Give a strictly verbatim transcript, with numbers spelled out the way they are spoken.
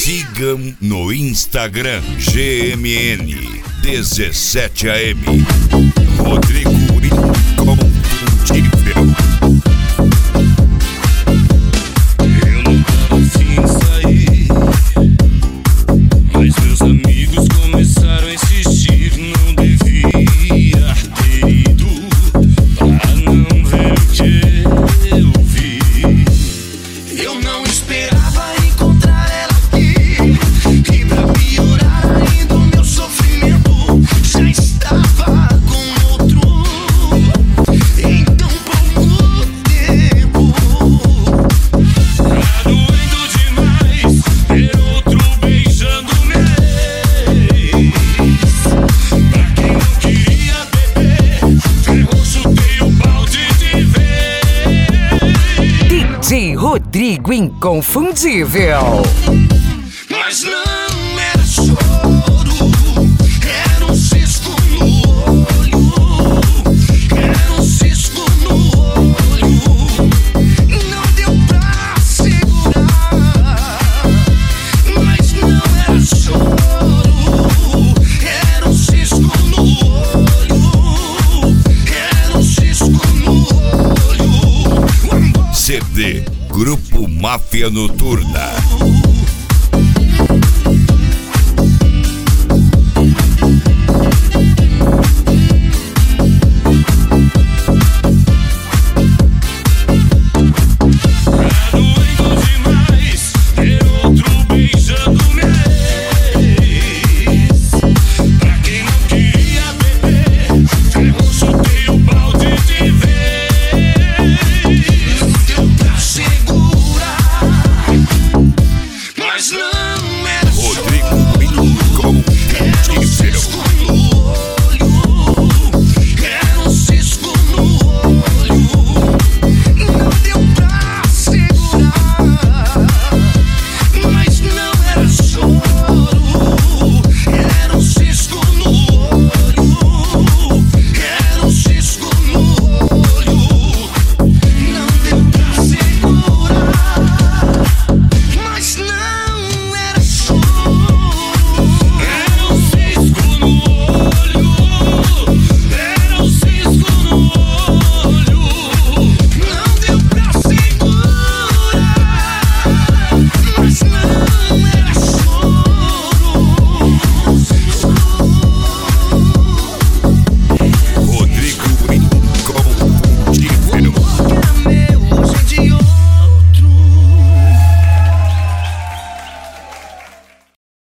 Sigam no Instagram G M N dezessete A M. Rodrigo Inconfundível. Eu não tava afim de sair, mas meus amigos começaram a insistir. Não devia ter ido pra não ver o que eu vi. Eu não esperava encontrar ela aqui, e pra piorar ainda o meu sofrimento já estava com outro em tão pouco tempo. Tá doendo demais ver outro beijando-me. Pra quem não queria beber, ferrou, chutei o balde de vez. D J Rodrigo Inconfundível. Mas não era choro, era um cisco no olho, era um cisco no olho. Não deu pra segurar, mas não era choro, era um cisco no olho, era um cisco no olho. C D Grupo Máfia Noturna.